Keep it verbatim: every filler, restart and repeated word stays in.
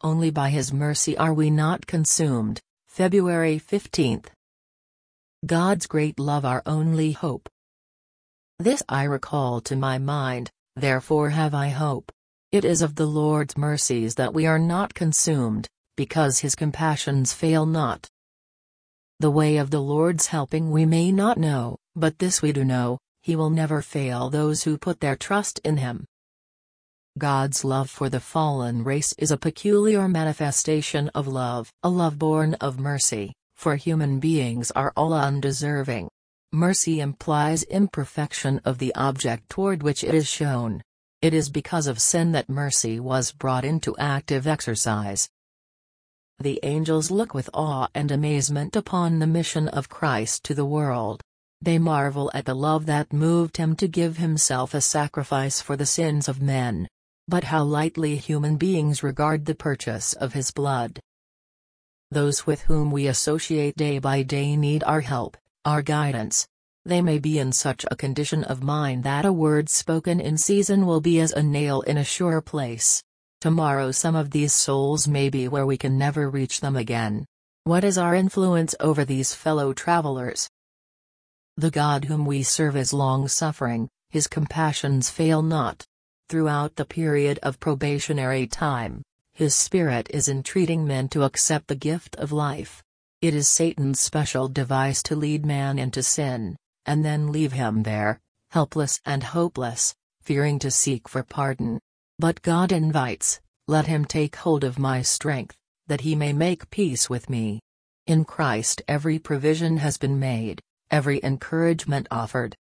only by His mercy are we not consumed. February fifteenth. God's great love, our only hope. This I recall to my mind, therefore have I hope. It is of the Lord's mercies that we are not consumed, because His compassions fail not. The way of the Lord's helping we may not know, but this we do know, He will never fail those who put their trust in Him. God's love for the fallen race is a peculiar manifestation of love, a love born of mercy, for human beings are all undeserving. Mercy implies imperfection of the object toward which it is shown. It is because of sin that mercy was brought into active exercise. The angels look with awe and amazement upon the mission of Christ to the world. They marvel at the love that moved Him to give Himself a sacrifice for the sins of men. But how lightly human beings regard the purchase of His blood. Those with whom we associate day by day need our help, our guidance. They may be in such a condition of mind that a word spoken in season will be as a nail in a sure place. Tomorrow some of these souls may be where we can never reach them again. What is our influence over these fellow travelers? The God whom we serve is long-suffering, His compassions fail not. Throughout the period of probationary time, His Spirit is entreating men to accept the gift of life. It is Satan's special device to lead man into sin, and then leave him there, helpless and hopeless, fearing to seek for pardon. But God invites, "Let him take hold of my strength, that he may make peace with me." In Christ every provision has been made, every encouragement offered.